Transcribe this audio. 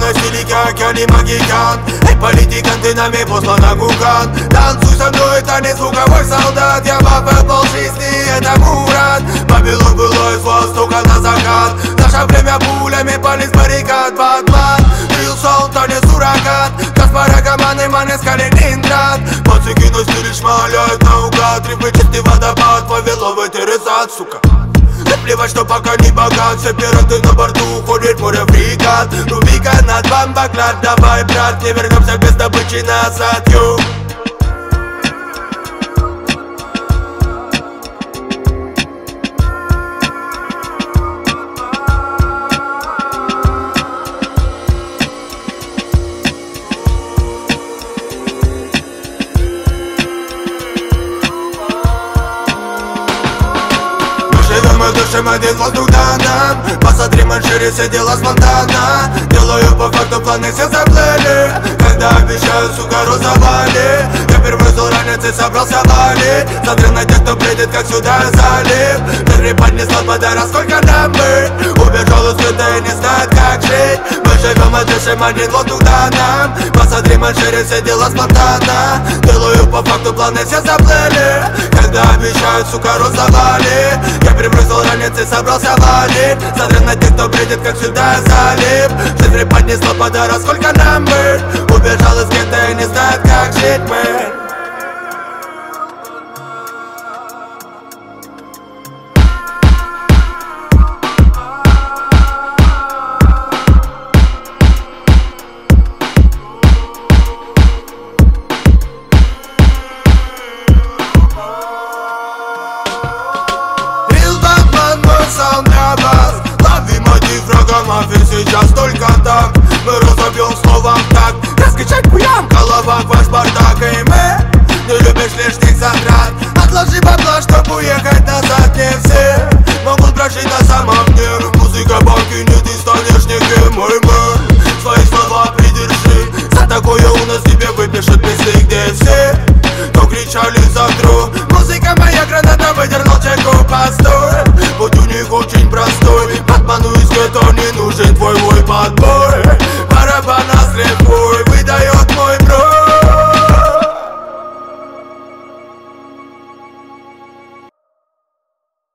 на стиле, как я не магикан. Эй, политикан, ты нами послана гуган. Танцуй со мной, танец звуковой солдат. Я папа полжизни, это Мурат. Вавилон было из востока на закат. Наше время пулями палит баррикад. Батман, Real Sound, танец ураган. Каспара, команды, манес, Калининград. Пацики на стиле шмаляют наугад. Рифы чистый водопад, Вавиловый террасат, сука. Плевать, что пока не богат. Все пираты на борту, ходит море фрегат. Рубика над бомбоклад, давай, брат. Не вернемся без добычи назад, ю. Мы дышим один воздух данным. Посмотри, маншире все дела спонтанно. Делаю по факту, планы все заплыли. Когда обещаю, сука, завали. Я первый зол ранец и собрался валить. Смотрю на тех, кто придет, как сюда залив. Ты поднесла подарок, сколько нам быть. Убежал из света и не знает, как жить. Мы живем и дышим один воздух данным. Посмотри, маншире все дела спонтанно. Делаю по факту, планы все заплыли. Когда обещаю, сука, завали. Я перебросил ранец и собрался валить. Смотрю на тех, кто придет, как сюда залив. Жизнь поднесла подарок, сколько нам быть. Убежал из гетто и не знает, как жить мы. Мафия сейчас только так. Мы разобьем словом так. Раскачать хуям в головах ваш бардак. И мы не любишь лишних затрат. Отложи бабла, чтоб уехать назад. Не все могут прожить на самом дне. Музыка банки, не ты станешь никем. Мой мэр, свои слова придержи. За такое у нас тебе выпишут песни, где все, кто кричали за друг.